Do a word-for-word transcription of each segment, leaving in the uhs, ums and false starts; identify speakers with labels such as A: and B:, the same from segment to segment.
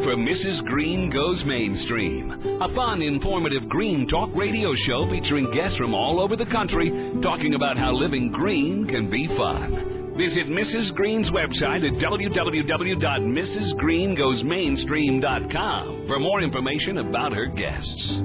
A: for Missus Green Goes Mainstream, a fun, informative green talk radio show featuring guests from all over the country talking about how living green can be fun. Visit Missus Green's website at w w w dot missus green goes mainstream dot com for more information about her guests.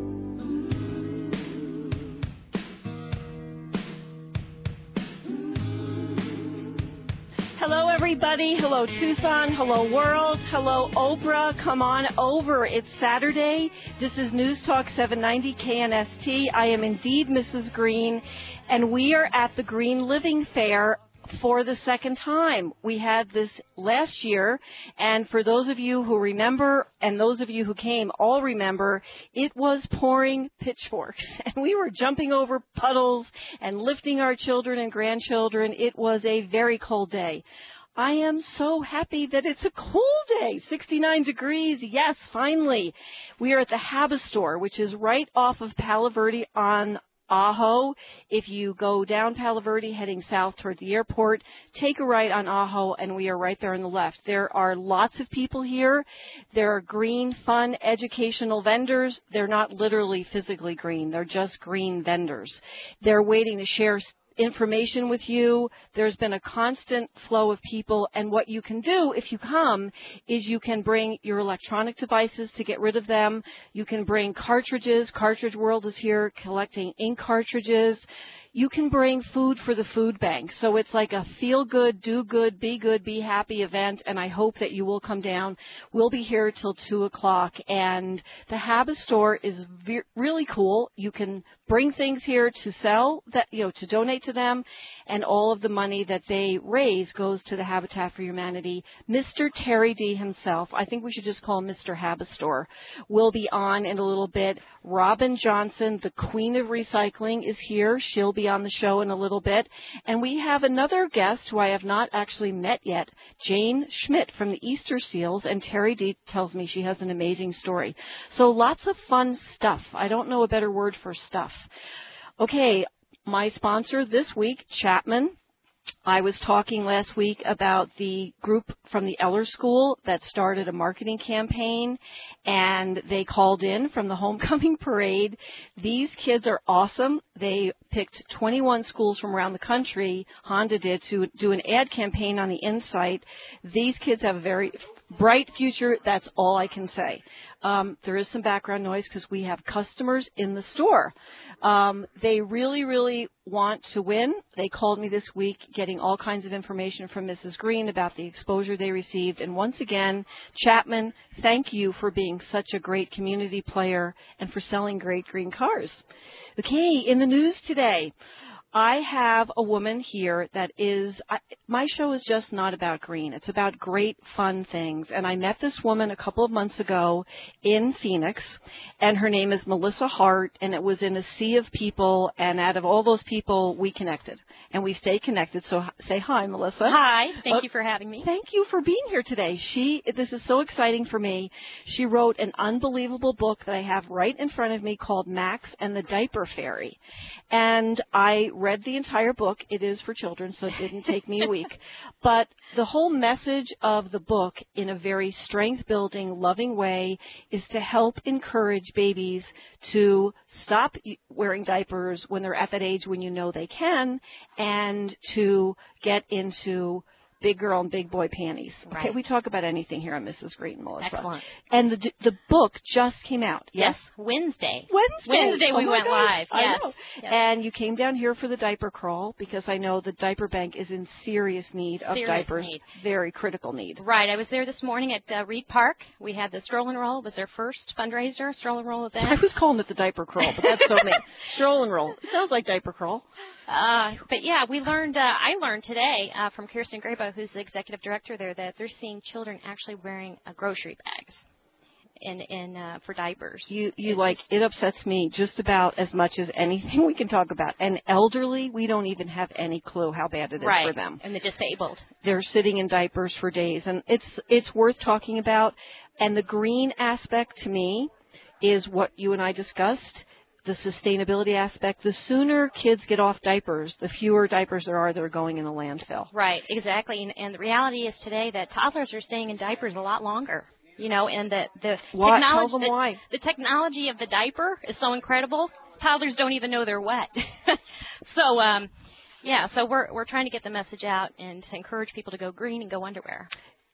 B: Hello, everybody. Hello, Tucson. Hello, world. Hello, Oprah. Come on over. It's Saturday. This is News Talk seven ninety K N S T. I am indeed Missus Green, and we are at the Green Living Fair for the second time. We had this last year, and for those of you who remember, and those of you who came all remember, it was pouring pitchforks, and we were jumping over puddles and lifting our children and grandchildren. It was a very cold day. I am so happy that it's a cool day, sixty-nine degrees. Yes, finally. We are at the Haba store, which is right off of Palo Verde on Ajo. If you go down Palo Verde heading south toward the airport, take a right on Ajo, and we are right there on the left. There are lots of people here. There are green, fun, educational vendors. They're not literally physically green. They're just green vendors. They're waiting to share information with you. There's been a constant flow of people, and what you can do if you come is you can bring your electronic devices to get rid of them. You can bring cartridges. Cartridge World is here collecting ink cartridges. You can bring food for the food bank. So it's like a feel good, do good, be good, be happy event, and I hope that you will come down. We'll be here till two o'clock, and the Haba store is ve- really cool. You can bring things here to sell, that you know, to donate to them, and all of the money that they raise goes to the Habitat for Humanity. Mister Terry D himself, I think we should just call him Mister Haba Store, will be on in a little bit. Robin Johnson, the queen of recycling, is here. She'll be on the show in a little bit. And we have another guest who I have not actually met yet, Jane Schmidt from the Easter Seals, and Terry D tells me she has an amazing story. So lots of fun stuff. I don't know a better word for stuff. Okay, my sponsor this week, Chapman. I was talking last week about the group from the Eller School that started a marketing campaign, and they called in from the homecoming parade. These kids are awesome. They picked twenty-one schools from around the country, Honda did, to do an ad campaign on the Insight. These kids have a very bright future. That's all I can say. Um, there is some background noise because we have customers in the store. Um, they really, really want to win. They called me this week getting all kinds of information from Missus Green about the exposure they received. And once again, Chapman, thank you for being such a great community player and for selling great green cars. Okay, in the news today, I have a woman here that is, I, my show is just not about green. It's about great, fun things. And I met this woman a couple of months ago in Phoenix, and her name is Melissa Hart, and it was in a sea of people, and out of all those people, we connected. And we stay connected, so say hi, Melissa.
C: Hi. Thank
B: uh,
C: you for having me.
B: Thank you for being here today. She, this is so exciting for me. She wrote an unbelievable book that I have right in front of me called Max and the Diaper Fairy. And I read the entire book. It is for children, so it didn't take me a week. But the whole message of the book, in a very strength-building, loving way, is to help encourage babies to stop wearing diapers when they're at that age when you know they can, and to get into big girl and big boy panties.
C: Right.
B: Okay, we talk about anything here on Missus Green, Melissa.
C: Excellent.
B: And the the book just came out. Yes,
C: yes Wednesday.
B: Wednesday.
C: Wednesday
B: oh
C: we went
B: gosh,
C: live.
B: I
C: Yes.
B: know.
C: yes.
B: And you came down here for the diaper crawl because I know the diaper bank is in serious need of
C: Serious
B: diapers.
C: need.
B: Very critical need.
C: Right. I was there this morning at uh, Reed Park. We had the Stroll and Roll. It was their first fundraiser, Stroll and Roll event.
B: I was calling it the diaper crawl, but that's so me. Stroll and roll. It sounds like diaper crawl.
C: Uh, but yeah, we learned, uh, I learned today uh, from Kirsten Grabo, who's the executive director there, that they're seeing children actually wearing uh, grocery bags in, in, uh, for diapers.
B: You, you like, it upsets me just about as much as anything we can talk about. And elderly, we don't even have any clue how bad it is
C: right.
B: for them.
C: And the disabled.
B: They're sitting in diapers for days. And it's, it's worth talking about. And the green aspect to me is what you and I discussed. The sustainability aspect. The sooner kids get off diapers, the fewer diapers there are that are going in the landfill.
C: Right, exactly. And, and the reality is today that toddlers are staying in diapers a lot longer. You know, and the the
B: why?
C: technology
B: Tell them
C: the,
B: why.
C: the technology of the diaper is so incredible. Toddlers don't even know they're wet. so, um, yeah, so we're we're trying to get the message out and to encourage people to go green and go underwear.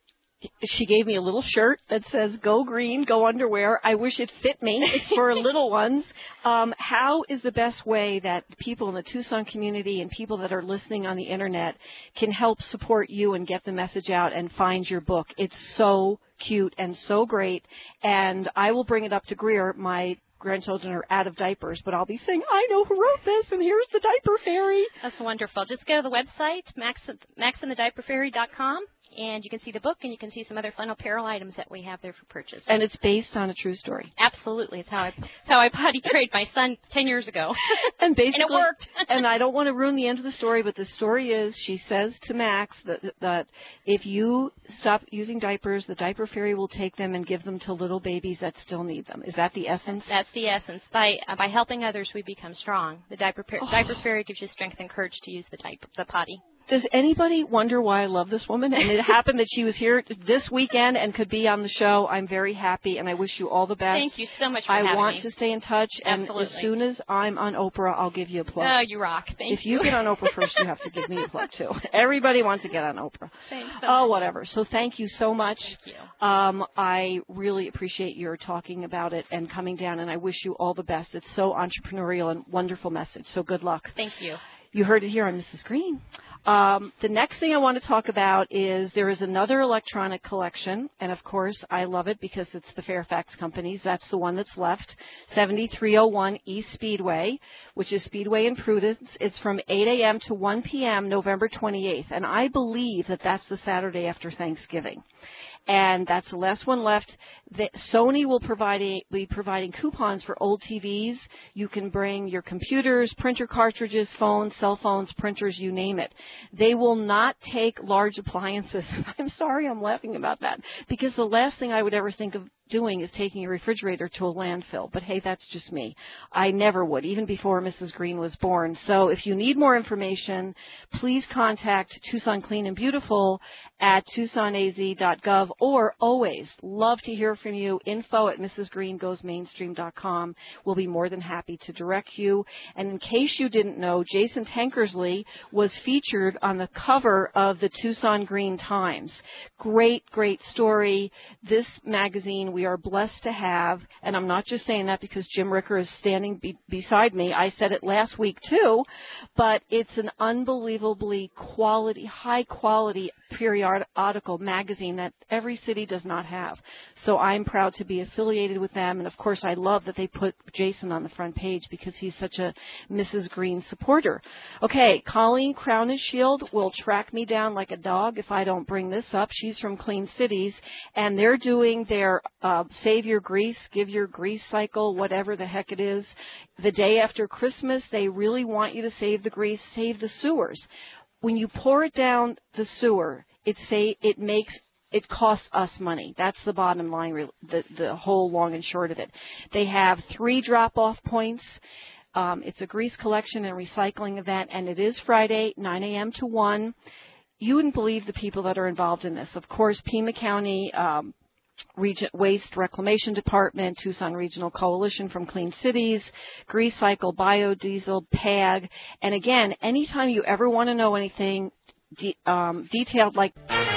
B: She gave me a little shirt that says "Go Green, Go Underwear." I wish it fit me. It's for little ones. Um, how is the best way that people in the Tucson community and people that are listening on the Internet can help support you and get the message out and find your book? It's so cute and so great. And I will bring it up to Greer. My grandchildren are out of diapers, but I'll be saying, I know who wrote this, and here's the Diaper Fairy.
C: That's wonderful. Just go to the website, max max and the diaper fairy dot com. And you can see the book, and you can see some other fun apparel items that we have there for purchase.
B: And it's based on a true story.
C: Absolutely. It's how I, it's how I potty trained my son ten years ago.
B: And basically,
C: and it worked.
B: And I don't want to ruin the end of the story, but the story is she says to Max that, that if you stop using diapers, the Diaper Fairy will take them and give them to little babies that still need them. Is that the essence?
C: That's the essence. By uh, by helping others, we become strong. The Diaper,
B: oh.
C: diaper Fairy gives you strength and courage to use the diaper, the potty.
B: Does anybody wonder why I love this woman? And it happened that she was here this weekend and could be on the show. I'm very happy, and I wish you all the best.
C: Thank you so much for
B: I
C: having me.
B: I want to stay in touch, and
C: Absolutely.
B: as soon as I'm on Oprah, I'll give you a plug.
C: Oh, you rock. Thank
B: if
C: you.
B: If you get on Oprah first, you have to give me a plug, too. Everybody wants to get on Oprah.
C: Thanks so
B: oh,
C: much.
B: whatever. So thank you so much.
C: Thank you.
B: Um, I really appreciate your talking about it and coming down, and I wish you all the best. It's so entrepreneurial and wonderful message, so good luck.
C: Thank you.
B: You heard it here on Missus Green. Um, the next thing I want to talk about is there is another electronic collection, and of course I love it because it's the Fairfax Companies. That's the one that's left, seventy-three oh one East Speedway, which is Speedway in Prudence. It's from eight a.m. to one p.m. November twenty-eighth, and I believe that that's the Saturday after Thanksgiving. And that's the last one left. The, Sony will provide a, be providing coupons for old T Vs. You can bring your computers, printer cartridges, phones, cell phones, printers, you name it. They will not take large appliances. I'm sorry I'm laughing about that, because the last thing I would ever think of doing is taking a refrigerator to a landfill. But, hey, that's just me. I never would, even before Missus Green was born. So if you need more information, please contact Tucson Clean and Beautiful at tucson a z dot gov, or always love to hear from you, info at mrs green goes mainstream dot com. We'll be more than happy to direct you. And in case you didn't know, Jason Tankersley was featured on the cover of the Tucson Green Times. Great, great story. This magazine we are blessed to have, and I'm not just saying that because Jim Ricker is standing be- beside me. I said it last week too, but it's an unbelievably quality, high-quality periodical magazine that every city does not have. So I'm proud to be affiliated with them, and of course I love that they put Jason on the front page because he's such a Missus Green supporter. Okay, Colleen Crowninshield will track me down like a dog if I don't bring this up. She's from Clean Cities, and they're doing their uh, Save Your Grease, Give Your Grease cycle, whatever the heck it is. The day after Christmas, they really want you to save the grease, save the sewers. When you pour it down the sewer, it say it makes it costs us money. That's the bottom line, the, the whole long and short of it. They have three drop-off points. Um, it's a grease collection and recycling event, and it is Friday, nine a.m. to one. You wouldn't believe the people that are involved in this. Of course, Pima County um, Region, Waste Reclamation Department, Tucson Regional Coalition from Clean Cities, Grease Cycle, Biodiesel, P A G. And again, anytime you ever want to know anything de- um, detailed like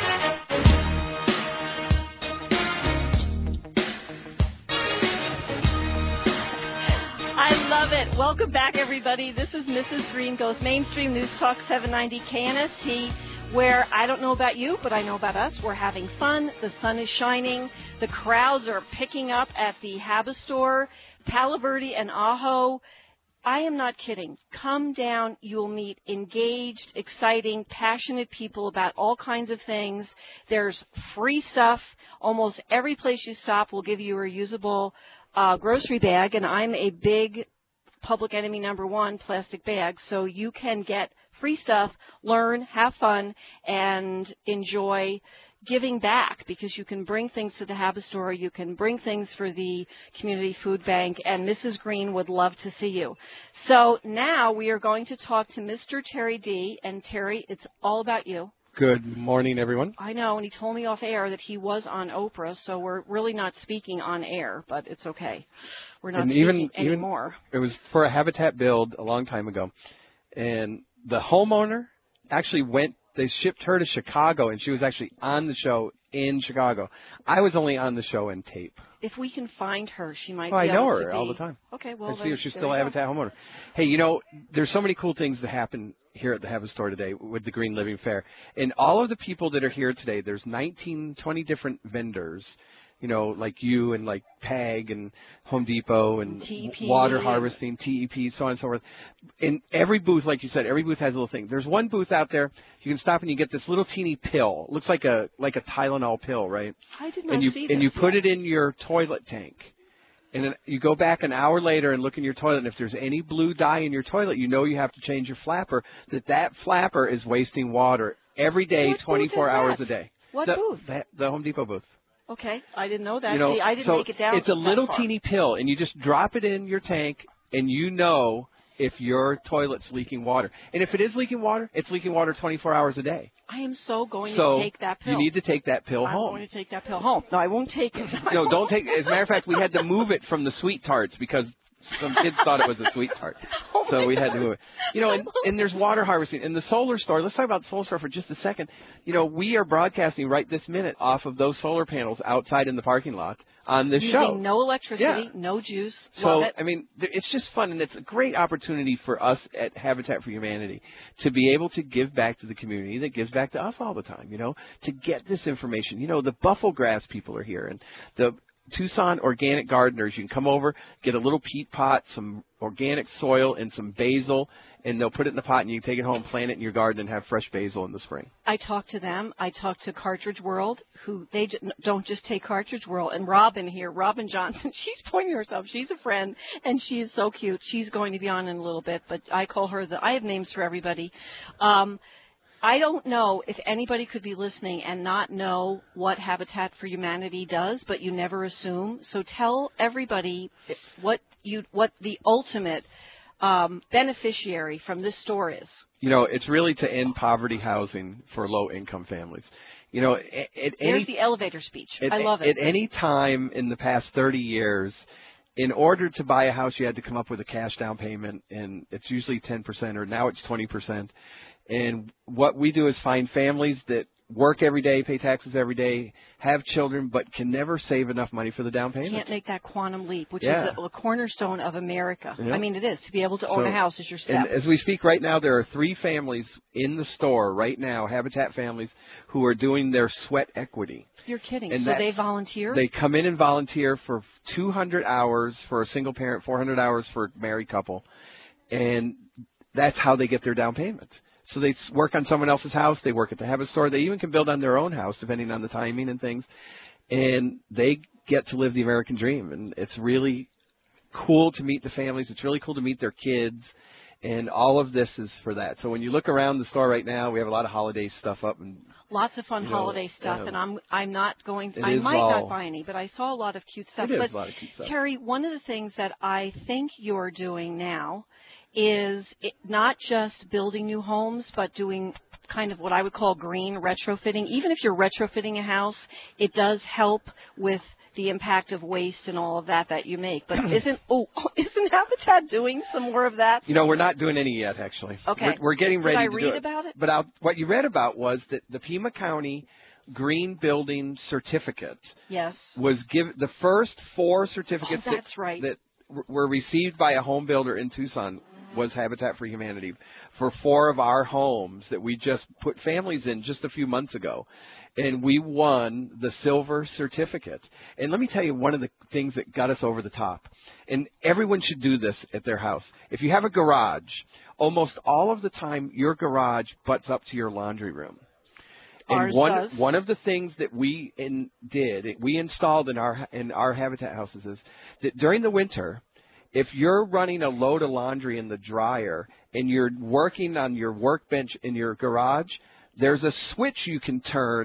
B: I love it. Welcome back, everybody. This is Missus Green Goes Mainstream, News Talk seven ninety K N S T, where I don't know about you, but I know about us. We're having fun. The sun is shining. The crowds are picking up at the Haba store, Palo Verde and Ajo. I am not kidding. Come down. You'll meet engaged, exciting, passionate people about all kinds of things. There's free stuff. Almost every place you stop will give you a reusable uh, grocery bag, and I'm a big public enemy number one plastic bag, so you can get free stuff, learn, have fun, and enjoy giving back, because you can bring things to the Haba store, you can bring things for the community food bank, and Missus Green would love to see you. So now we are going to talk to Mister Terry D. And Terry, it's all about you.
D: Good morning, everyone.
B: I know, and he told me off air that he was on Oprah, so we're really not speaking on air, but it's okay. We're not
D: and
B: speaking
D: even,
B: anymore.
D: Even, it was for a Habitat build a long time ago, and the homeowner actually went, they shipped her to Chicago, and she was actually on the show in Chicago. I was only on the show in tape.
B: If we can find her, she might
D: well,
B: be
D: I know
B: able
D: her
B: to be.
D: all the time.
B: Okay, well,
D: I see her. She's still a
B: go.
D: Habitat homeowner. Hey, you know, there's so many cool things that happen here at the Habit Store today with the Green Living Fair. And all of the people that are here today, there's nineteen, twenty different vendors, you know, like you and like PAG and Home Depot and
B: T E P
D: water harvesting, T E P, so on and so forth. In every booth, like you said, every booth has a little thing. There's one booth out there, you can stop and you get this little teeny pill. It looks like a like a Tylenol pill, right?
B: I did not
D: and you,
B: see
D: And
B: this
D: you put
B: yet.
D: it in your toilet tank. And then you go back an hour later and look in your toilet, and if there's any blue dye in your toilet, you know you have to change your flapper, that that flapper is wasting water every day,
B: What
D: twenty-four
B: booth is
D: hours
B: that?
D: a day.
B: What
D: the,
B: booth?
D: The, the Home Depot booth.
B: Okay, I didn't know that.
D: You know,
B: See, I didn't
D: so
B: make it down.
D: it's a
B: that
D: little
B: far.
D: teeny pill, and you just drop it in your tank, and you know if your toilet's leaking water. And if it is leaking water, it's leaking water twenty-four hours a day.
B: I am so going
D: so
B: to take that pill.
D: you need to take that pill
B: I'm
D: home.
B: going to take that pill home. No, I won't take it.
D: No, don't take it. As a matter of fact, we had to move it from the sweet tarts because some kids thought it was a sweet tart.
B: Oh
D: so we
B: God.
D: had to move it. You know, and, and there's water harvesting. In the solar store, let's talk about the solar store for just a second. You know, we are broadcasting right this minute off of those solar panels outside in the parking lot on this
B: Using
D: show.
B: no electricity,
D: Yeah.
B: no juice.
D: So,
B: Love it.
D: I mean, th- it's just fun, and it's a great opportunity for us at Habitat for Humanity to be able to give back to the community that gives back to us all the time, you know, to get this information. You know, the buffalo grass people are here, and the Tucson Organic Gardeners, you can come over, get a little peat pot, some organic soil, and some basil, and they'll put it in the pot, and you can take it home, plant it in your garden, and have fresh basil in the spring.
B: I talked to them. I talked to Cartridge World, who they j- don't just take Cartridge World. And Robin here, Robin Johnson, she's pointing herself. She's a friend, and she is so cute. She's going to be on in a little bit, but I call her the. I have names for everybody. Um, I don't know if anybody could be listening and not know what Habitat for Humanity does, but you never assume. So tell everybody what you what the ultimate um, beneficiary from this store is.
D: You know, it's really to end poverty housing for low-income families. You know, at, at
B: There's
D: any
B: the elevator speech.
D: at,
B: I love it.
D: At any time in the past thirty years, in order to buy a house, you had to come up with a cash down payment, and it's usually ten percent, or now it's twenty percent. And what we do is find families that work every day, pay taxes every day, have children, but can never save enough money for the down payment.
B: Can't make that quantum leap, which
D: Yeah.
B: is a, a cornerstone of America.
D: Yeah.
B: I mean, it is. To be able to own
D: So-
B: a house is your step.
D: And as we speak right now, there are three families in the store right now, Habitat families, who are doing their sweat equity.
B: You're kidding.
D: And
B: So they
D: that's-
B: volunteer?
D: They come in and volunteer for two hundred hours for a single parent, four hundred hours for a married couple, and that's how they get their down payment. So they s- work on someone else's house. They work at the Habit Store. They even can build on their own house, depending on the timing and things. And they get to live the American dream. And it's really cool to meet the families. It's really cool to meet their kids. And all of this is for that. So when you look around the store right now, we have a lot of holiday stuff up. And
B: Lots of fun
D: you know,
B: holiday stuff,
D: yeah.
B: and I'm I'm not going.
D: It
B: I
D: is
B: might
D: all-
B: not buy any, but I saw a lot of cute stuff.
D: It is
B: but
D: a lot of cute stuff.
B: Terry, one of the things that I think you're doing now is it, not just building new homes, but doing kind of what I would call green retrofitting. Even if you're retrofitting a house, it does help with the impact of waste and all of that that you make. But isn't oh isn't Habitat doing some more of that?
D: You know, we're not doing any yet, actually.
B: Okay.
D: We're, we're getting
B: Did
D: ready
B: I
D: to do
B: read
D: it.
B: about it?
D: But I'll, what you read about was that the Pima County Green Building Certificate
B: Yes.
D: was given the first four certificates
B: Oh, that's
D: that,
B: right.
D: that w- were received by a home builder in Tucson was Habitat for Humanity for four of our homes that we just put families in just a few months ago. And we won the silver certificate. And let me tell you one of the things that got us over the top. And everyone should do this at their house. If you have a garage, almost all of the time your garage butts up to your laundry room. And
B: Ours
D: one
B: does.
D: one of the things that we in, did, we installed in our in our Habitat houses is that during the winter, if you're running a load of laundry in the dryer and you're working on your workbench in your garage, there's a switch you can turn,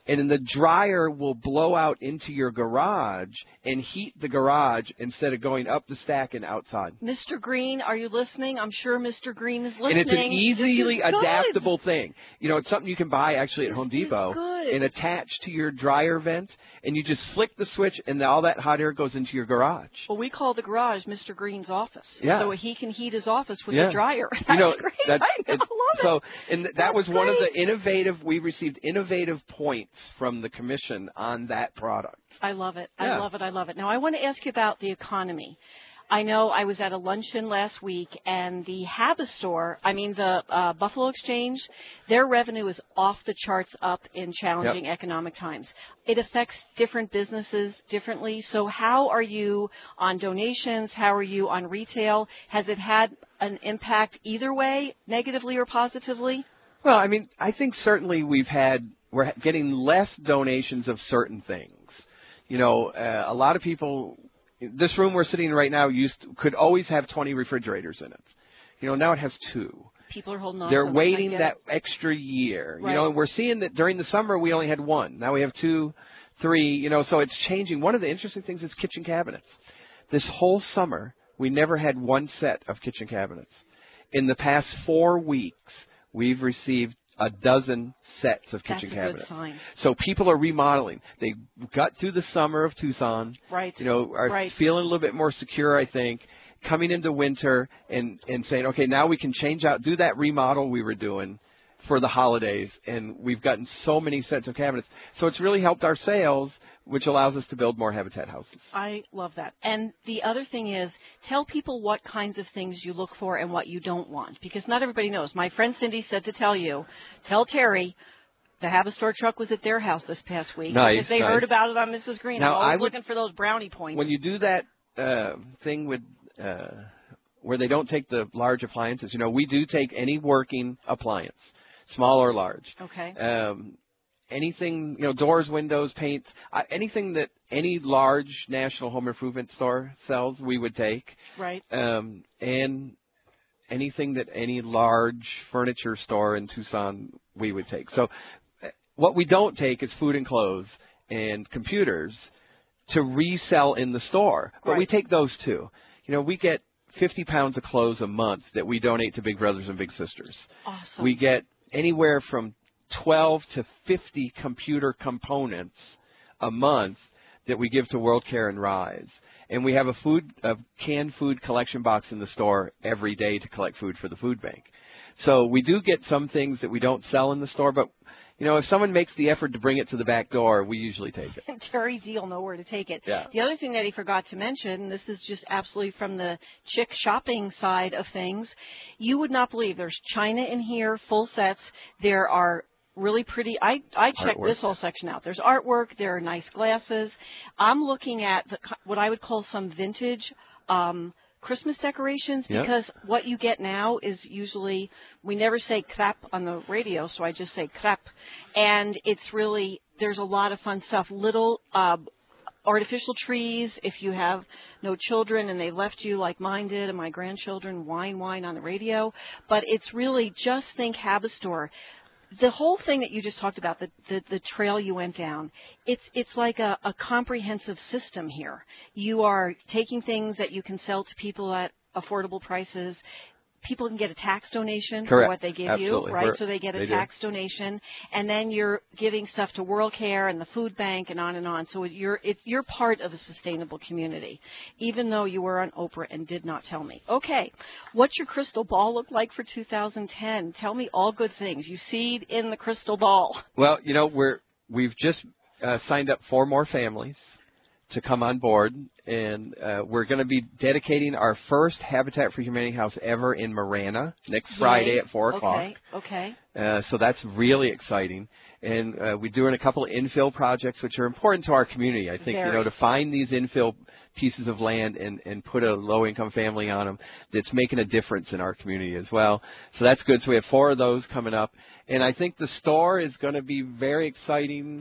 D: and then the dryer will blow out into your garage and heat the garage instead of going up the stack and outside.
B: Mister Green, are you listening? I'm sure Mister Green is listening.
D: And it's an easily adaptable thing. You know, it's something you can buy actually at
B: this
D: Home Depot
B: good.
D: and attach to your dryer vent, and you just flick the switch, and all that hot air goes into your garage.
B: Well, we call the garage Mister Green's office,
D: yeah.
B: so he can heat his office with
D: yeah.
B: the dryer. That's
D: you know,
B: great.
D: That,
B: I, know,
D: it,
B: I love
D: so,
B: it.
D: and that
B: That's
D: was
B: great.
D: one of the innovative. We received innovative points from the commission on that product.
B: I love it.
D: Yeah.
B: I love it. I love it. Now, I want to ask you about the economy. I know I was at a luncheon last week, and the Habistore, I mean the uh, Buffalo Exchange, their revenue is off the charts up in challenging
D: yep.
B: economic times. It affects different businesses differently. So how are you on donations? How are you on retail? Has it had an impact either way, negatively or positively?
D: Well, I mean, I think certainly we've had, we're getting less donations of certain things. You know, uh, a lot of people, this room we're sitting in right now used to, could always have twenty refrigerators in it. You know, now it has two.
B: People are holding on.
D: They're
B: to them.
D: waiting
B: I get
D: that
B: it.
D: extra year.
B: Right.
D: You know, and we're seeing that during the summer we only had one. Now we have two, three, you know, so it's changing. One of the interesting things is kitchen cabinets. This whole summer we never had one set of kitchen cabinets. In the past four weeks, we've received a dozen sets of kitchen
B: That's a
D: cabinets.
B: good sign.
D: So people are remodeling. They got through the summer of Tucson.
B: Right.
D: You know, are
B: right.
D: feeling a little bit more secure, I think, coming into winter and, and saying, okay, now we can change out, do that remodel we were doing for the holidays. And we've gotten so many sets of cabinets. So it's really helped our sales, which allows us to build more Habitat houses.
B: I love that. And the other thing is, tell people what kinds of things you look for and what you don't want, because not everybody knows. My friend Cindy said to tell you, tell Terry, the Habistore truck was at their house this past week.
D: Nice,
B: because they
D: nice.
B: heard about it on Missus Green.
D: Now,
B: I'm always
D: I would,
B: looking for those brownie points.
D: When you do that uh, thing with uh, where they don't take the large appliances, you know, we do take any working appliance, small or large.
B: Okay.
D: Um, anything, you know, doors, windows, paints, uh, anything that any large national home improvement store sells, we would take.
B: Right.
D: Um, and anything that any large furniture store in Tucson, we would take. So uh, what we don't take is food and clothes and computers to resell in the store. But
B: right.
D: we take those too. You know, we get fifty pounds of clothes a month that we donate to Big Brothers and Big Sisters.
B: Awesome.
D: We get anywhere from twelve to fifty computer components a month that we give to WorldCare and Rise. And we have a food, a canned food collection box in the store every day to collect food for the food bank. So we do get some things that we don't sell in the store, but you know, if someone makes the effort to bring it to the back door, we usually take it.
B: Terry D will know where to take it.
D: Yeah.
B: The other thing that he forgot to mention, this is just absolutely from the chick shopping side of things, you would not believe there's china in here, full sets. There are really pretty. I, I checked
D: Artwork.
B: this whole section out. There's artwork. There are nice glasses. I'm looking at the, what I would call some vintage um, Christmas decorations,
D: Yep.
B: because what you get now is usually, we never say crap on the radio, so I just say crap. And it's really, there's a lot of fun stuff. Little uh, artificial trees, if you have no children and they left you like mine did and my grandchildren, whine, whine on the radio. But it's really, just think Habistore. The whole thing that you just talked about, the, the, the trail you went down, it's it's like a, a comprehensive system here. You are taking things that you can sell to people at affordable prices. People can get a tax donation
D: Correct.
B: for what they give
D: Absolutely.
B: you, right?
D: We're,
B: so they get a
D: they
B: tax
D: do.
B: donation, and then you're giving stuff to WorldCare and the food bank and on and on. So you're it, you're part of a sustainable community, even though you were on Oprah and did not tell me. Okay, what's your crystal ball look like for two thousand ten? Tell me all good things you see in the crystal ball.
D: Well, you know, we're we've just uh, signed up four more families to come on board, and uh, we're going to be dedicating our first Habitat for Humanity house ever in Marana next
B: Yay.
D: Friday at four o'clock.
B: Okay, okay.
D: Uh, so that's really exciting. And uh, we're doing a couple of infill projects, which are important to our community, I think,
B: Very.
D: you know, to find these infill pieces of land and, and put a low-income family on them that's making a difference in our community as well. So that's good. So we have four of those coming up. And I think the store is going to be very exciting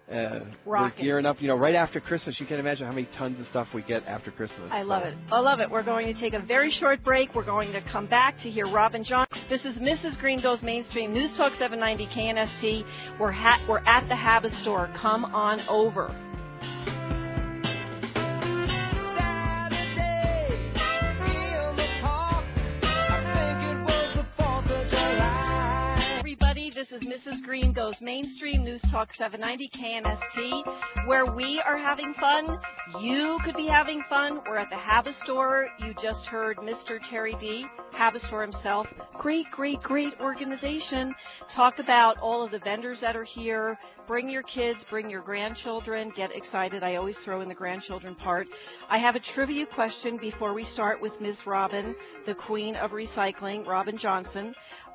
D: Uh, we're
B: Rocking.
D: gearing up. You know, right after Christmas, you can imagine how many tons of stuff we get after Christmas.
B: I love it. I love it. We're going to take a very short break. We're going to come back to hear Robin John. This is Missus Green Goes Mainstream, News Talk seven ninety K N S T. We're, ha- we're at the Habit Store. Come on over. This is Missus Green Goes Mainstream, News Talk seven ninety K N S T, where we are having fun. You could be having fun. We're at the Habit Store. You just heard Mister Terry D., Habit Store himself. Great, great, great organization. Talk about all of the vendors that are here. Bring your kids, bring your grandchildren. Get excited. I always throw in the grandchildren part. I have a trivia question before we start with Miz Robin, the queen of recycling, Robin Johnson.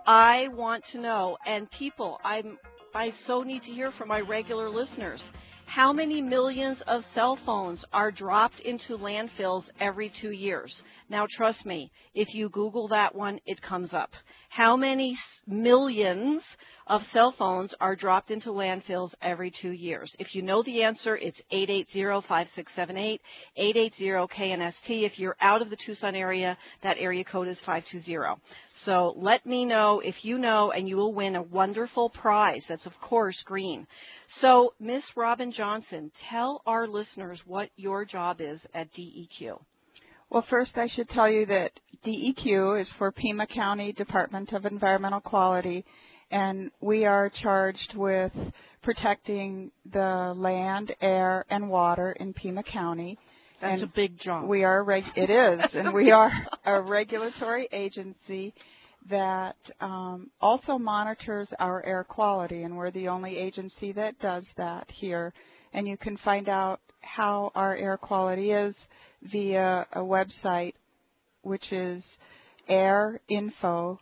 B: I want to know, and people, I'm, I so need to hear from my regular listeners, how many millions of cell phones are dropped into landfills every two years? Now, trust me, if you Google that one, it comes up. How many millions of cell phones are dropped into landfills every two years? If you know the answer, it's eight eight zero, five six seven eight, eight eight zero K N S T. If you're out of the Tucson area, that area code is five two zero. So let me know if you know, and you will win a wonderful prize. That's, of course, green. So, Miss Robin Johnson, tell our listeners what your job is at D E Q.
E: Well, first I should tell you that D E Q is for Pima County Department of Environmental Quality, and we are charged with protecting the land, air, and water in Pima County.
B: That's
E: and
B: a big job.
E: We are reg- it is, and we are a regulatory agency that um, also monitors our air quality, and we're the only agency that does that here. And you can find out how our air quality is via a website, which is air info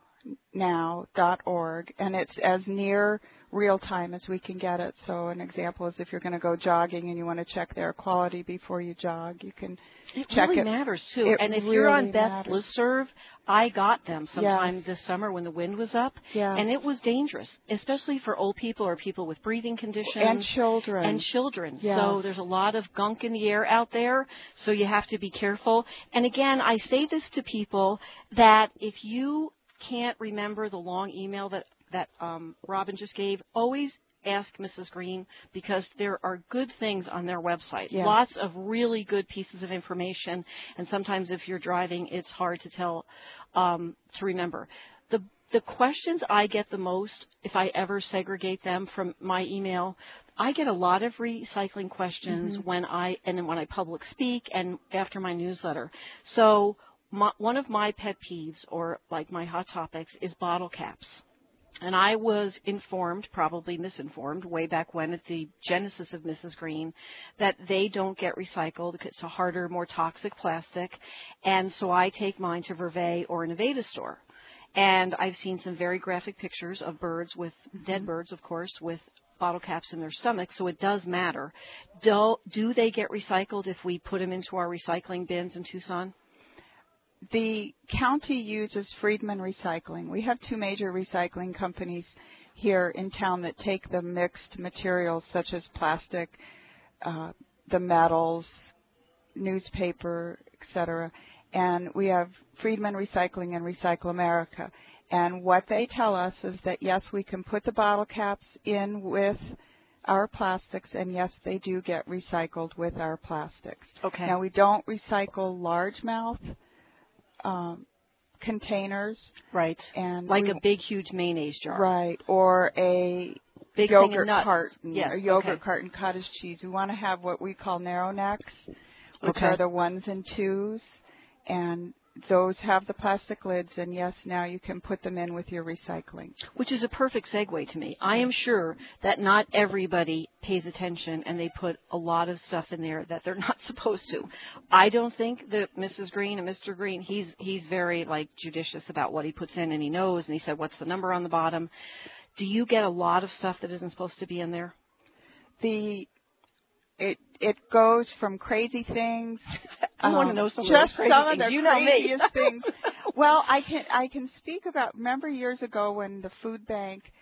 E: now dot org, and it's as near real time as we can get it. So an example is if you're going to go jogging and you want to check the air quality before you jog, you can
B: it
E: check
B: really
E: it.
B: matters, too.
E: It
B: and if
E: really
B: you're on Beth's
E: matters.
B: listserv, I got them sometime
E: Yes.
B: this summer when the wind was up,
E: Yes.
B: and it was dangerous, especially for old people or people with breathing conditions.
E: And children.
B: And children.
E: Yes.
B: So there's a lot of gunk in the air out there, so you have to be careful. And again, I say this to people that if you can't remember the long email that, that um, Robin just gave, always ask Missus Green, because there are good things on their website.
E: Yes.
B: Lots of really good pieces of information, and sometimes if you're driving, it's hard to tell, um, to remember. The the questions I get the most, if I ever segregate them from my email, I get a lot of recycling questions
E: Mm-hmm.
B: when I, and then when I public speak and after my newsletter. So my, one of my pet peeves, or like my hot topics, is bottle caps. And I was informed, probably misinformed, way back when at the genesis of Missus Green, that they don't get recycled. It's a harder, more toxic plastic. And so I take mine to Verve or an Aveda store. And I've seen some very graphic pictures of birds with, mm-hmm. dead birds, of course, with bottle caps in their stomach. So it does matter. Do, do they get recycled if we put them into our recycling bins in Tucson?
E: The county uses Friedman Recycling. We have two major recycling companies here in town that take the mixed materials such as plastic, uh, the metals, newspaper, et cetera. And we have Friedman Recycling and Recycle America. And what they tell us is that, yes, we can put the bottle caps in with our plastics, and yes, they do get recycled with our plastics.
B: Okay.
E: Now, we don't recycle largemouth Um, containers,
B: right?
E: And
B: like
E: we,
B: a big, huge mayonnaise jar,
E: right? Or a
B: big
E: yogurt
B: thing of nuts.
E: carton,
B: yes,
E: or yogurt
B: okay.
E: carton cottage cheese. We want to have what we call narrow necks, which
B: okay.
E: are the ones and twos, and those have the plastic lids. And yes, now you can put them in with your recycling.
B: Which is a perfect segue to me. I am sure that not everybody pays attention and they put a lot of stuff in there that they're not supposed to. I don't think that Missus Green and Mister Green, he's he's very like judicious about what he puts in, and he knows, and he said, what's the number on the bottom? Do you get a lot of stuff that isn't supposed to be in there?
E: The It it goes from crazy things.
B: I
E: um,
B: want to know some
E: just
B: of those crazy
E: some
B: things.
E: of the
B: you know
E: craziest
B: me.
E: things. Well, I can I can speak about. Remember years ago when the food bank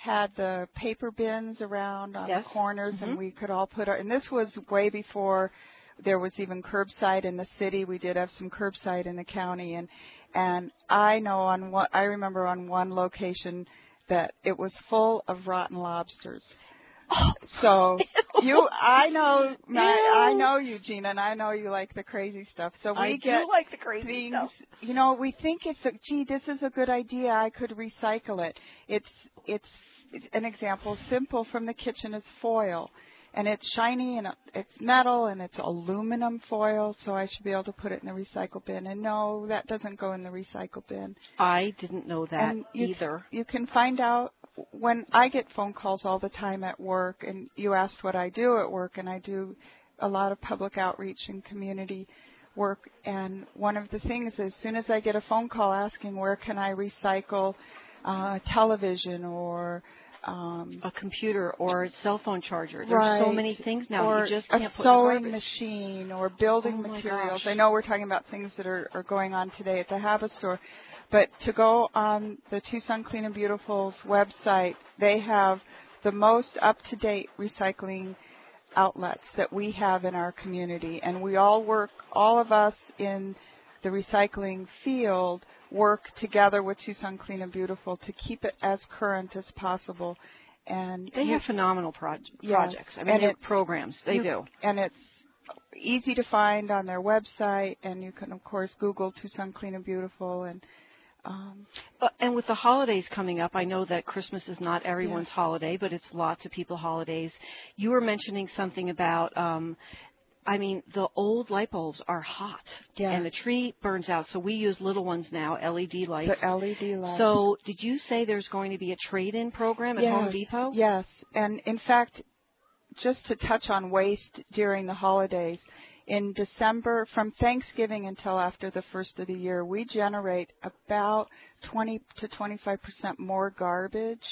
E: had the paper bins around on
B: Yes.
E: the corners,
B: Mm-hmm.
E: and we could all put our, and this was way before there was even curbside in the city. We did have some curbside in the county, and and I know on what I remember on one location that it was full of rotten lobsters.
B: Oh.
E: So you, I know, my,
B: Ew.
E: I know you, Gina, and I know you like the crazy stuff. So we
B: I
E: get
B: do like the crazy
E: things.
B: stuff.
E: You know, we think it's a, gee, this is a good idea. I could recycle it. It's it's, it's an example, simple from the kitchen is foil. And it's shiny, and it's metal, and it's aluminum foil, so I should be able to put it in the recycle bin. And no, that doesn't go in the recycle bin.
B: I didn't know that
E: and you,
B: either.
E: You can find out when I get phone calls all the time at work, and you asked what I do at work, and I do a lot of public outreach and community work. And one of the things is, as soon as I get a phone call asking where can I recycle uh, television or Um,
B: a computer or a cell phone charger. There's
E: right.
B: so many things now
E: or
B: you just
E: a
B: can't put
E: sewing
B: in the garbage.
E: machine or building
B: Oh my
E: materials.
B: gosh.
E: I know we're talking about things that are, are going on today at the Habit Store, but to go on the Tucson Clean and Beautiful's website, they have the most up-to-date recycling outlets that we have in our community, and we all work, all of us in the recycling field work together with Tucson Clean and Beautiful to keep it as current as possible. And
B: they
E: you,
B: have phenomenal proje-
E: yes,
B: projects. I mean,
E: and
B: they're
E: it's,
B: programs. They
E: you,
B: do.
E: And it's easy to find on their website, and you can, of course, Google Tucson Clean and Beautiful. And um,
B: Uh, and with the holidays coming up, I know that Christmas is not everyone's
E: yes.
B: holiday, but it's lots of people's holidays. You were mentioning something about um, I mean, the old light bulbs are hot,
E: yes.
B: and the tree burns out. So we use little ones now, L E D lights.
E: The L E D lights.
B: So did you say there's going to be a trade-in program at
E: yes.
B: Home Depot?
E: Yes, and in fact, just to touch on waste during the holidays, in December, from Thanksgiving until after the first of the year, we generate about twenty to twenty-five percent more garbage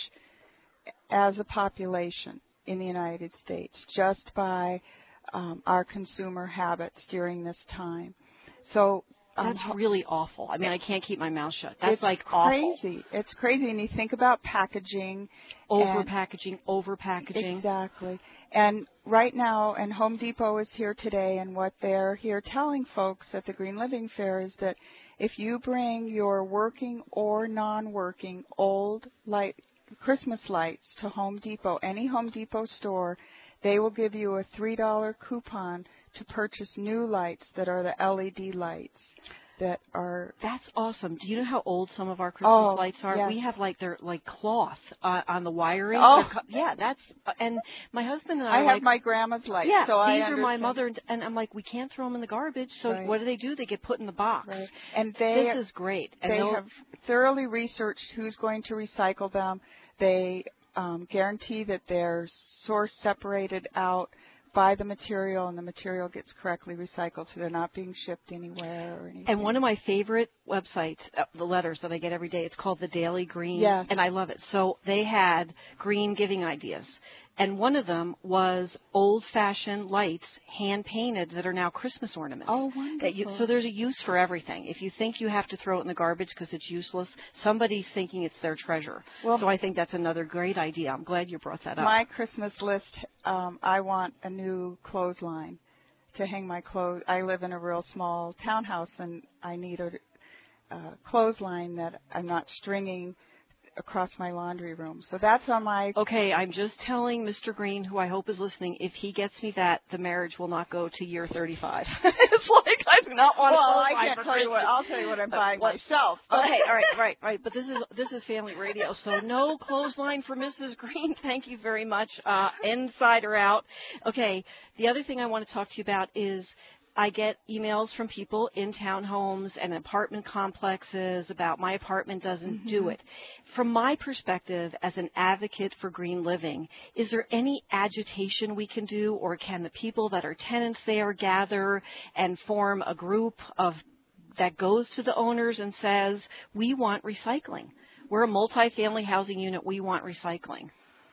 E: as a population in the United States just by Um, our consumer habits during this time. So um,
B: that's really awful. I mean, I can't keep my mouth shut. That's
E: it's
B: like awful.
E: crazy. It's crazy. And you think about packaging.
B: Over
E: and,
B: packaging, over packaging.
E: Exactly. And right now, and Home Depot is here today, and what they're here telling folks at the Green Living Fair is that if you bring your working or non-working old light Christmas lights to Home Depot, any Home Depot store, they will give you a three dollar coupon to purchase new lights that are the L E D lights that are.
B: That's awesome. Do you know how old some of our Christmas
E: oh,
B: lights are?
E: Yes.
B: We have like they're like cloth uh, on the wiring.
E: Oh,
B: co- yeah, that's uh, and my husband and I.
E: I
B: are
E: have
B: like,
E: my grandma's lights.
B: Yeah,
E: so
B: these
E: I
B: are my
E: understand.
B: mother and, and I'm like, we can't throw them in the garbage. So
E: Right.
B: what do they do? They get put in the box.
E: Right. And they.
B: This is great. And
E: they
B: they'll-
E: have thoroughly researched who's going to recycle them. They um, guarantee that they're source separated out by the material, and the material gets correctly recycled, so they're not being shipped anywhere or anything.
B: And one of my favorite websites, uh, the letters that I get every day, it's called the Daily Green,
E: Yes.
B: and I love it. So they had green giving ideas, and one of them was old-fashioned lights, hand-painted, that are now Christmas ornaments.
E: Oh, wonderful.
B: That you, so there's a use for everything. If you think you have to throw it in the garbage because it's useless, somebody's thinking it's their treasure.
E: Well,
B: so I think that's another great idea. I'm glad you brought that up.
E: My Christmas list, um, I want a new clothesline to hang my clothes. I live in a real small townhouse, and I need a uh, clothesline that I'm not stringing across my laundry room. So that's on my...
B: Okay, I'm just telling Mister Green, who I hope is listening, if he gets me that, the marriage will not go to year thirty-five. It's like I do not want to.
E: Well, I can't tell you what. I'll tell you what I'm buying
B: what,
E: myself.
B: Okay, all right, right, right. But this is this is family radio, so no clothesline for Missus Green. Thank you very much. Uh, inside or out. Okay. The other thing I want to talk to you about is I get emails from people in townhomes and apartment complexes about my apartment doesn't mm-hmm. do it. From my perspective as an advocate for green living, is there any agitation we can do, or can the people that are tenants there gather and form a group of that goes to the owners and says, we want recycling. We're a multifamily housing unit. We want recycling.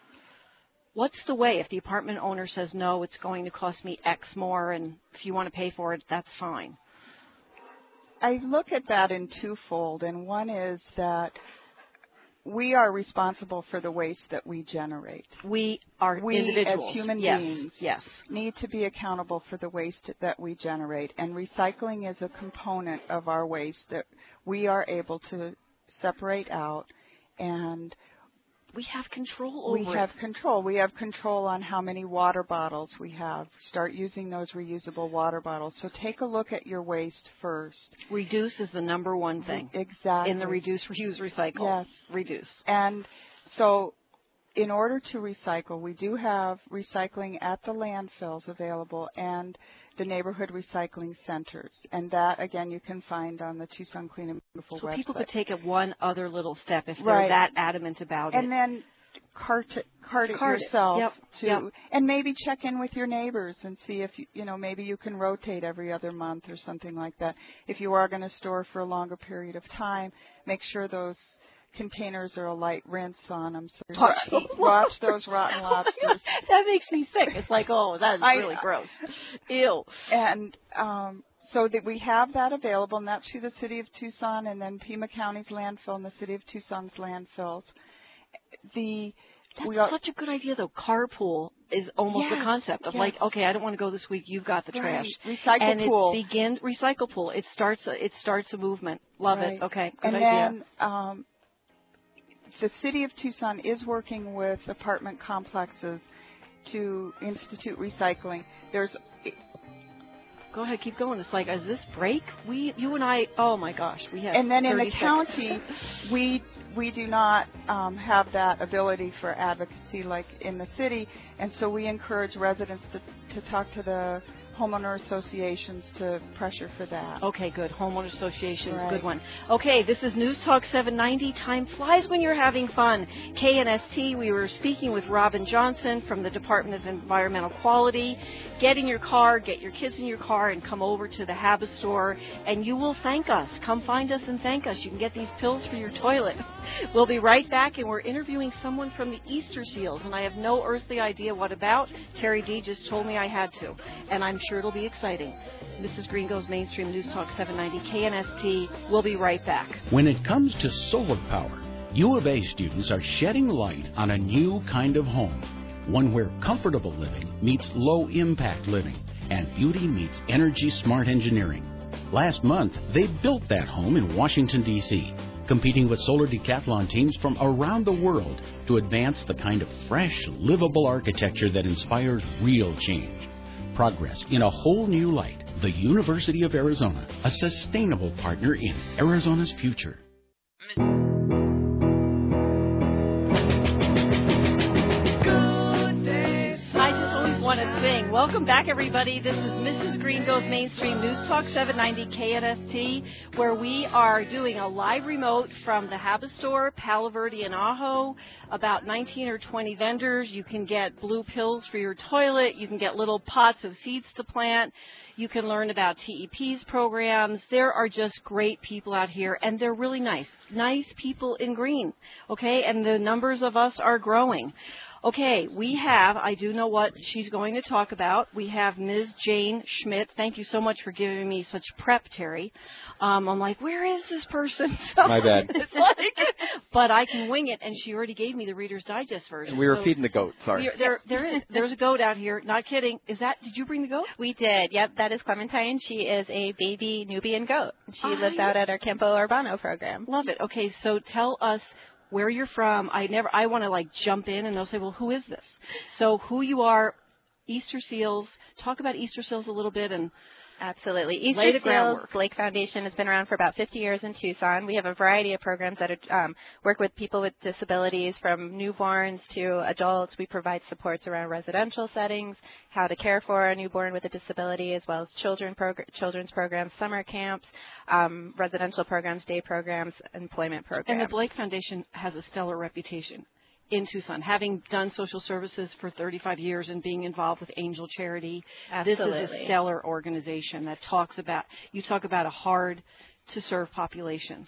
B: What's the way if the apartment owner says, no, it's going to cost me X more, and if you want to pay for it, that's fine?
E: I look at that in twofold, and one is that we are responsible for the waste that we generate.
B: We are
E: we,
B: individuals.
E: as human
B: yes.
E: beings,
B: yes.
E: need to be accountable for the waste that we generate. And recycling is a component of our waste that we are able to separate out, and
B: we have control over
E: we
B: it.
E: We have control. We have control on how many water bottles we have. Start using those reusable water bottles. So take a look at your waste first.
B: Reduce is the number one thing.
E: Exactly.
B: In the reduce, reuse, recycle.
E: Yes.
B: Reduce.
E: And so in order to recycle, we do have recycling at the landfills available and the neighborhood recycling centers. And that, again, you can find on the Tucson Clean and Beautiful
B: so
E: website.
B: So people could take it one other little step if they're
E: right.
B: that adamant about
E: and
B: it.
E: And then cart it, cart it
B: cart
E: yourself.
B: It. Yep.
E: To,
B: yep.
E: And maybe check in with your neighbors and see if, you, you know, maybe you can rotate every other month or something like that. If you are going to store for a longer period of time, make sure those containers are a light rinse on them. So
B: watch,
E: watch, watch those rotten lobsters.
B: Oh that makes me sick. It's like, oh, that is
E: I,
B: really gross. Ew.
E: And um, so that we have that available, and that's through the City of Tucson and then Pima County's landfill and the City of Tucson's landfills. The
B: That's
E: we are,
B: such a good idea, though. Carpool is almost
E: yes,
B: the concept of
E: yes.
B: like, okay, I don't want to go this week. You've got the
E: right.
B: trash.
E: Recycle
B: and
E: pool.
B: And it begins, recycle pool. It starts, a, it starts a movement. Love
E: right.
B: it. Okay, good
E: and
B: idea.
E: And then um, the City of Tucson is working with apartment complexes to institute recycling. There's
B: Go ahead, keep going. It's like, is this break? We, you and I, oh my gosh, we have.
E: And then in the
B: seconds.
E: county, we we do not um, have that ability for advocacy like in the city, and so we encourage residents to to talk to the homeowner associations to pressure for that.
B: Okay, good. Homeowner associations,
E: right.
B: good one. Okay, this is News Talk seven ninety. Time flies when you're having fun. K N S T, we were speaking with Robin Johnson from the Department of Environmental Quality. Get in your car, get your kids in your car, and come over to the Haba store, and you will thank us. Come find us and thank us. You can get these pills for your toilet. We'll be right back, and we're interviewing someone from the Easter Seals, and I have no earthly idea what about. Terry D just told me I had to, and I'm sure it'll be exciting. Missus Green Goes Mainstream, News Talk seven ninety, K N S T. We'll be right back.
F: When it comes to solar power, U of A students are shedding light on a new kind of home, one where comfortable living meets low-impact living and beauty meets energy-smart engineering. Last month, they built that home in Washington, D C, competing with solar decathlon teams from around the world to advance the kind of fresh, livable architecture that inspires real change. Progress in a whole new light. The University of Arizona, a sustainable partner in Arizona's future.
B: I just always wanted to sing. Welcome back, everybody. This is Missus Green Goes Mainstream, News Talk seven ninety K N S T, where we are doing a live remote from the Haba store, Palo Verde and Ajo. About nineteen or twenty vendors. You can get blue pills for your toilet. You can get little pots of seeds to plant. You can learn about T E P's programs. There are just great people out here, and they're really nice. Nice people in green, okay? And the numbers of us are growing. Okay, we have, I do know what she's going to talk about. We have Miz Jane Schmidt. Thank you so much for giving me such prep, Terry. Um, I'm like, where is this person? So
D: My bad.
B: It's like, but I can wing it, and she already gave me the Reader's Digest version.
D: And we were
B: so
D: feeding the goat, sorry.
B: we are- There, there is, there's a goat out here. Not kidding. Is that, did you bring the goat?
G: We did. Yep, that is Clementine. She is a baby Nubian goat. She
B: I-
G: lives out at our Campo Urbano program.
B: Love it. Okay, so tell us where you're from. I never, I want to like jump in, and they'll say, well, who is this? So who you are, Easter Seals. Talk about Easter Seals a little bit, and
G: Absolutely. Easter
B: Lay the
G: Seals
B: groundwork.
G: Lake Foundation has been around for about fifty years in Tucson. We have a variety of programs that are, um, work with people with disabilities, from newborns to adults. We provide supports around residential settings, how to care for a newborn with a disability, as well as children progr- children's programs, summer camps, um, residential programs, day programs, employment programs.
B: and the Blake Foundation has a stellar reputation in Tucson, having done social services for thirty-five years and being involved with Angel Charity.
G: Absolutely.
B: This is a stellar organization that talks about, you talk about a hard to serve population.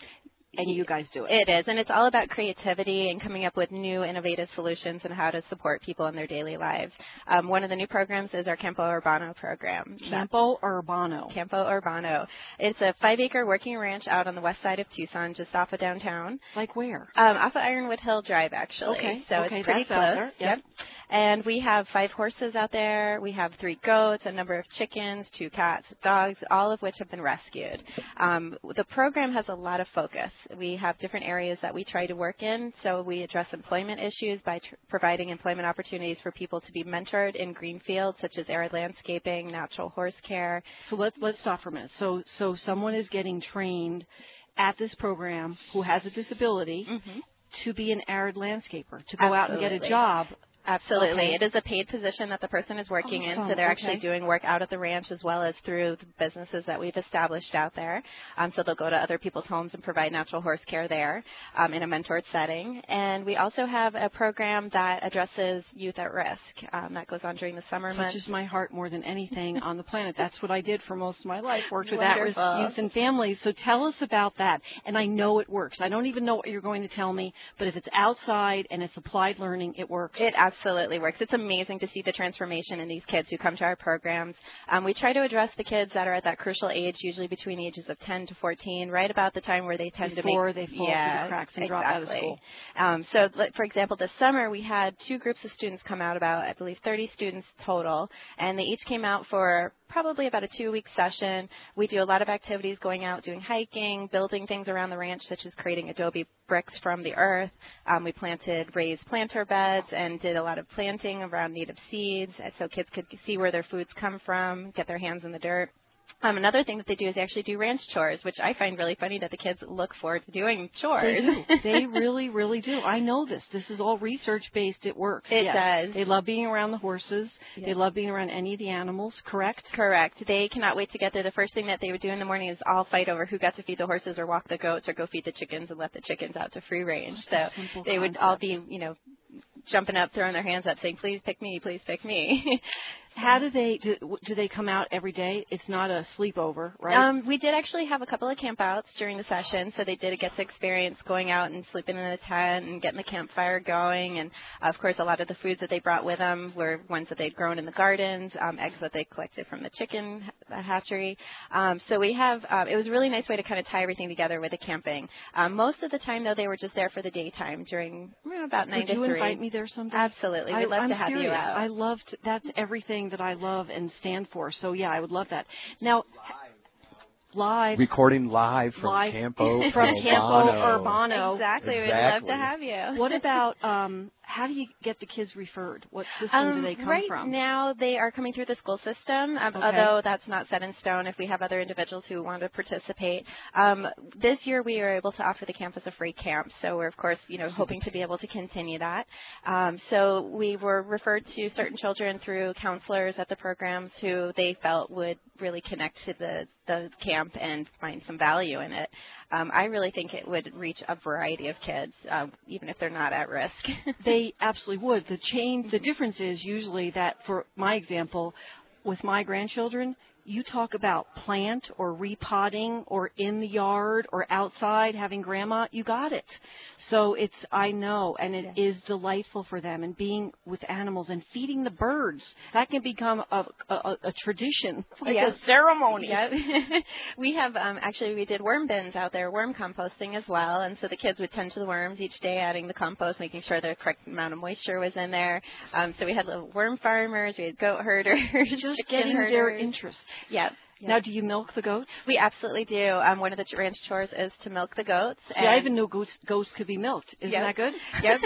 B: and you guys do it.
G: It is, and it's all about creativity and coming up with new innovative solutions and how to support people in their daily lives. Um, one of the new programs is our Campo Urbano program.
B: Campo Urbano.
G: Campo Urbano. It's a five-acre working ranch out on the west side of Tucson, just off of downtown.
B: Like where?
G: Um, off of Ironwood Hill Drive, actually.
B: Okay.
G: So
B: okay,
G: it's pretty
B: that's out
G: close.
B: there. Yep.
G: Yep. And we have five horses out there. We have three goats, a number of chickens, two cats, dogs, all of which have been rescued. Um, the program has a lot of focus. We have different areas that we try to work in. So we address employment issues by tr- providing employment opportunities for people to be mentored in green fields, such as arid landscaping, natural horse care.
B: So let's let's stop for a minute. So so someone is getting trained at this program who has a disability
G: Mm-hmm.
B: to be an arid landscaper, to go out and get a
G: Absolutely.
B: job.
G: Absolutely.
B: Okay.
G: It is a paid position that the person is working
B: Awesome.
G: in, so they're actually
B: Okay.
G: doing work out at the ranch as well as through the businesses that we've established out there. Um, so they'll go to other people's homes and provide natural horse care there um, in a mentored setting. And we also have a program that addresses youth at risk. Um, that goes on during the summer months.
B: Touches my heart more than anything on the planet. That's what I did for most of my life, worked with at-risk
G: Wonderful.
B: youth and families. So tell us about that. And I know it works. I don't even know what you're going to tell me, but if it's outside and it's applied learning, it works.
G: It absolutely works. It's amazing to see the transformation in these kids who come to our programs. Um, we try to address the kids that are at that crucial age, usually between the ages of ten to fourteen, right about the time where they tend
B: Before
G: to make...
B: they fall
G: yeah,
B: through the cracks and
G: exactly.
B: drop out of school.
G: Um, so, like, for example, this summer we had two groups of students come out, about, I believe, thirty students total, and they each came out for probably about a two-week session. We do a lot of activities going out, doing hiking, building things around the ranch, such as creating adobe bricks from the earth. Um, we planted raised planter beds and did a lot of planting around native seeds so kids could see where their foods come from, get their hands in the dirt. Um, another thing that they do is they actually do ranch chores, which I find really funny that the kids look forward to doing chores.
B: They do. They really, really do. I know this. This is all research-based. It works.
G: It
B: yes.
G: does.
B: They love being around the horses.
G: Yes.
B: They love being around any of the animals, correct?
G: Correct. They cannot wait to get there. The first thing that they would do in the morning is all fight over who got to feed the horses or walk the goats or go feed the chickens and let the chickens out to free range.
B: That's
G: So
B: a simple
G: they would
B: concept.
G: all be, you know, jumping up, throwing their hands up, saying, please pick me, please pick me.
B: How do they do, do they come out every day? It's not a sleepover, right?
G: Um, we did actually have a couple of campouts during the session, so they did get to experience going out and sleeping in a tent and getting the campfire going. And, of course, a lot of the foods that they brought with them were ones that they'd grown in the gardens, um, eggs that they collected from the chicken hatchery. Um, so we have um, – it was a really nice way to kind of tie everything together with the camping. Um, most of the time, though, they were just there for the daytime during you know, about nine
B: Would
G: to
B: you
G: three.
B: invite me there someday?
G: Absolutely. We'd
B: I,
G: love
B: I'm
G: to have
B: serious.
G: you out.
B: I love to, that's everything that I love and stand for. So, yeah, I would love that. Now, live.
D: Recording live from
B: live
D: Campo
B: from
D: Urbano.
B: Campo Urbano.
G: Exactly. We'd
D: Exactly.
G: love to have you.
B: What about um, how do you get the kids referred? What system
G: Um,
B: do they come
G: right
B: from?
G: now, they are coming through the school system, um,
B: Okay.
G: although that's not set in stone if we have other individuals who want to participate. Um, this year, we are able to offer the camp as a free camp, so we're, of course, you know, hoping to be able to continue that. Um, so we were referred to certain children through counselors at the programs who they felt would really connect to the, the camp and find some value in it. Um, I really think it would reach a variety of kids, uh, even if they're not at risk.
B: They absolutely would. The change, the difference is usually that, for my example, with my grandchildren, you talk about plant or repotting or in the yard or outside having grandma, you got it. So it's, I know, and it
G: Yeah.
B: is delightful for them, and being with animals and feeding the birds. That can become a, a, a tradition, like
G: Yes.
B: a ceremony.
G: Yep. We have, um, actually, we did worm bins out there, worm composting as well. And so the kids would tend to the worms each day, adding the compost, making sure the correct amount of moisture was in there. Um, so we had little worm farmers, we had goat herders,
B: Just
G: chicken
B: getting
G: herders.
B: their interest.
G: Yep. Yep.
B: Now, do you milk the goats?
G: We absolutely do. Um, one of the ranch chores is to milk the goats.
B: See, I even knew goats, goats could be milked. Isn't
G: Yep.
B: that good?
G: Yep.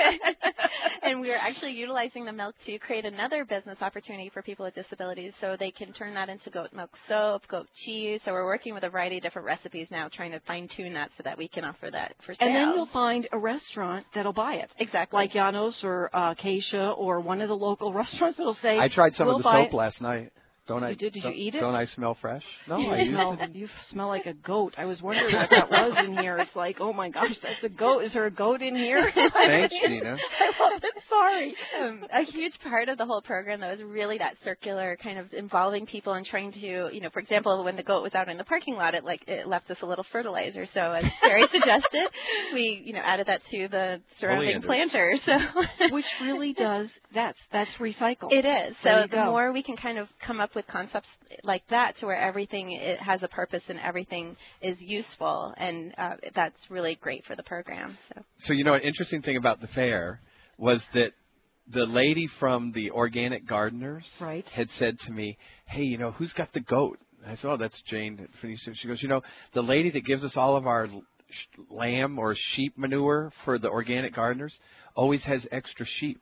G: And we are actually utilizing the milk to create another business opportunity for people with disabilities, so they can turn that into goat milk soap, goat cheese. So we're working with a variety of different recipes now, trying to fine-tune that so that we can offer that for sale.
B: And then you'll find a restaurant that'll buy it.
G: Exactly.
B: Like Janos or uh, Acacia or one of the local restaurants that'll say,
D: I tried some
B: we'll
D: of the
B: buy
D: soap
B: it.
D: last night. Don't I?
B: You did? Did you
D: don't,
B: eat it?
D: Don't I smell fresh? No,
B: you
D: I used
B: smell,
D: it.
B: you smell like a goat. I was wondering what that was in here. It's like, oh my gosh, that's a goat. Is there a goat in here?
D: Thanks, Gina.
B: I love it. Sorry.
G: Um, a huge part of the whole program, though, is really that circular kind of involving people and trying to, you know, for example, when the goat was out in the parking lot, it like it left us a little fertilizer. So as Terry suggested, we, you know, added that to the surrounding planters. So
B: which really does that's that's recycled.
G: It is.
B: There
G: So
B: you
G: the
B: go.
G: more we can kind of come up with concepts like that, to where everything it has a purpose and everything is useful, and uh, that's really great for the program. So.
D: so you know, an interesting thing about the fair was that the lady from the Organic Gardeners
B: right.
D: had said to me, hey, you know, who's got the goat? I said, oh, that's Jane. She goes, you know, the lady that gives us all of our lamb or sheep manure for the Organic Gardeners always has extra sheep.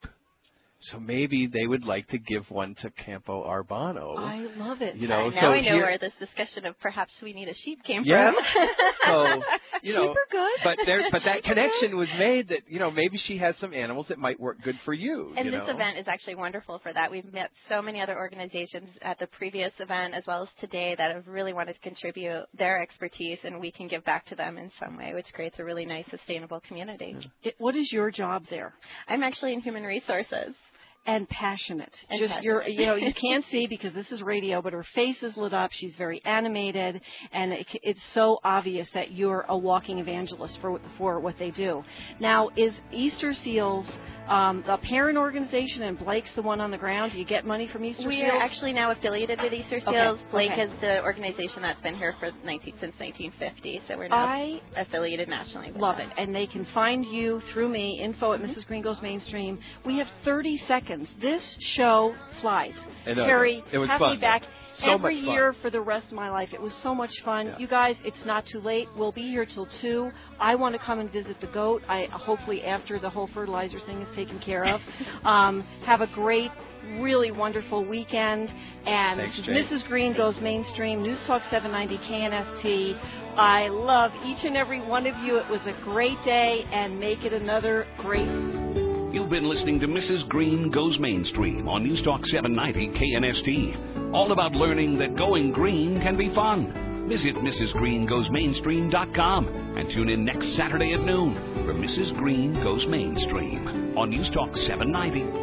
D: So maybe they would like to give one to Campo Urbano.
B: I love it.
D: You know,
G: now
D: so
G: I know
D: here,
G: where this discussion of perhaps we need a sheep came
D: yeah.
G: from.
D: So, you know,
B: sheep are good.
D: but there, but that connection was made that, you know, maybe she has some animals that might work good for you.
G: And
D: you
G: this
D: know?
G: event is actually wonderful for that. We've met so many other organizations at the previous event as well as today that have really wanted to contribute their expertise, and we can give back to them in some way, which creates a really nice, sustainable community.
B: It, what is your job there?
G: I'm actually in human resources.
B: And passionate.
G: And
B: Just
G: passionate.
B: you're, you know, you can't see because this is radio, but her face is lit up. She's very animated, and it, it's so obvious that you're a walking evangelist for for what they do. Now, is Easter Seals um, a parent organization, and Blake's the one on the ground? Do you get money from Easter
G: we
B: Seals?
G: are actually now affiliated with Easter
B: Okay.
G: Seals. Blake
B: Okay.
G: is the organization that's been here for nineteen, since nineteen fifty, so we're now
B: I
G: affiliated nationally. With
B: love
G: them.
B: it, and they can find you through me. Info at Missus Green Goes Mainstream. We have thirty seconds. This show flies.
D: I know.
B: Terry,
D: It was
B: have
D: fun,
B: me back
D: so
B: every
D: much fun.
B: year for the rest of my life. It was so much fun.
D: Yeah.
B: You guys, it's not too late. We'll be here till two. I want to come and visit the goat. I hopefully after the whole fertilizer thing is taken care of. um, have a great, really wonderful weekend. And
D: Thanks,
B: this is
D: Jane.
B: Missus Green Goes Mainstream, News Talk seven ninety K N S T. I love each and every one of you. It was a great day, and make it another great.
A: You've been listening to Missus Green Goes Mainstream on News Talk seven ninety K N S T. All about learning that going green can be fun. Visit Missus Green Goes Mainstream dot com and tune in next Saturday at noon for Missus Green Goes Mainstream on News Talk seven ninety.